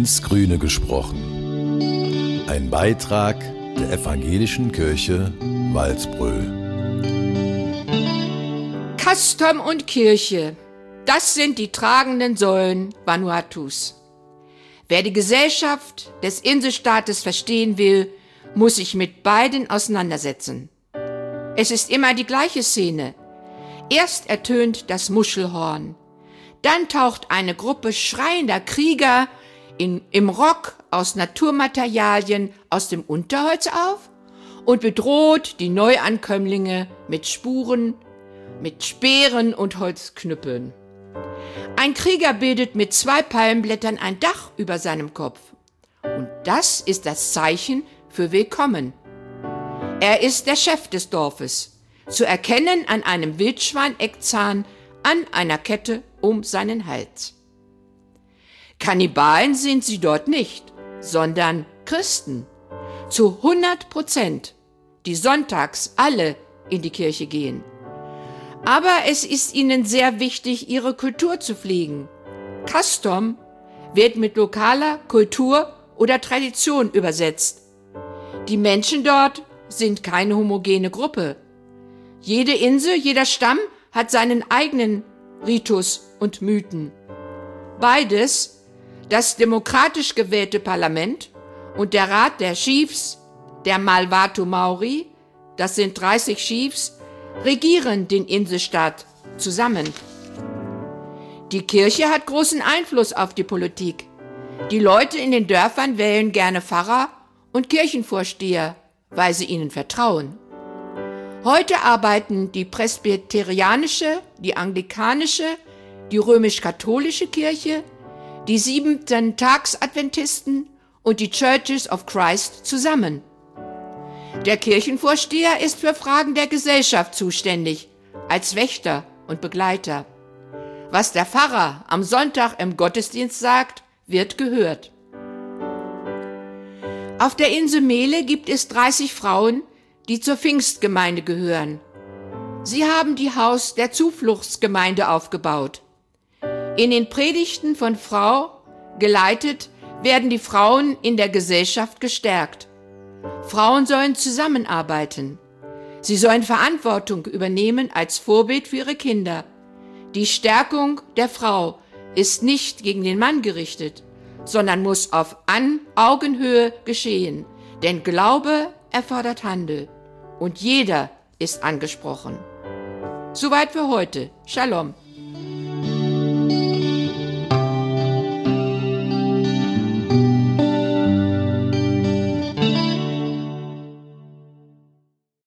ins Grüne gesprochen. Ein Beitrag der Evangelischen Kirche Walsbröl. Kastom und Kirche, das sind die tragenden Säulen Vanuatus. Wer die Gesellschaft des Inselstaates verstehen will, muss sich mit beiden auseinandersetzen. Es ist immer die gleiche Szene. Erst ertönt das Muschelhorn. Dann taucht eine Gruppe schreiender Krieger im Rock aus Naturmaterialien aus dem Unterholz auf und bedroht die Neuankömmlinge mit Spuren, mit Speeren und Holzknüppeln. Ein Krieger bildet mit 2 Palmblättern ein Dach über seinem Kopf. Und das ist das Zeichen für Willkommen. Er ist der Chef des Dorfes, zu erkennen an einem Wildschweineckzahn an einer Kette um seinen Hals. Kannibalen sind sie dort nicht, sondern Christen, zu 100%, die sonntags alle in die Kirche gehen. Aber es ist ihnen sehr wichtig, ihre Kultur zu pflegen. Kastom wird mit lokaler Kultur oder Tradition übersetzt. Die Menschen dort sind keine homogene Gruppe. Jede Insel, jeder Stamm hat seinen eigenen Ritus und Mythen. Beides, das demokratisch gewählte Parlament und der Rat der Chiefs, der Malwatu Maori, das sind 30 Chiefs, regieren den Inselstaat zusammen. Die Kirche hat großen Einfluss auf die Politik. Die Leute in den Dörfern wählen gerne Pfarrer und Kirchenvorsteher, weil sie ihnen vertrauen. Heute arbeiten die presbyterianische, die anglikanische, die römisch-katholische Kirche, die Siebenten-Tags-Adventisten und die Churches of Christ zusammen. Der Kirchenvorsteher ist für Fragen der Gesellschaft zuständig, als Wächter und Begleiter. Was der Pfarrer am Sonntag im Gottesdienst sagt, wird gehört. Auf der Insel Mele gibt es 30 Frauen, die zur Pfingstgemeinde gehören. Sie haben die Haus der Zufluchtsgemeinde aufgebaut. In den Predigten von Frau geleitet werden die Frauen in der Gesellschaft gestärkt. Frauen sollen zusammenarbeiten. Sie sollen Verantwortung übernehmen als Vorbild für ihre Kinder. Die Stärkung der Frau ist nicht gegen den Mann gerichtet, sondern muss auf Augenhöhe geschehen. Denn Glaube erfordert Handel und jeder ist angesprochen. Soweit für heute. Shalom.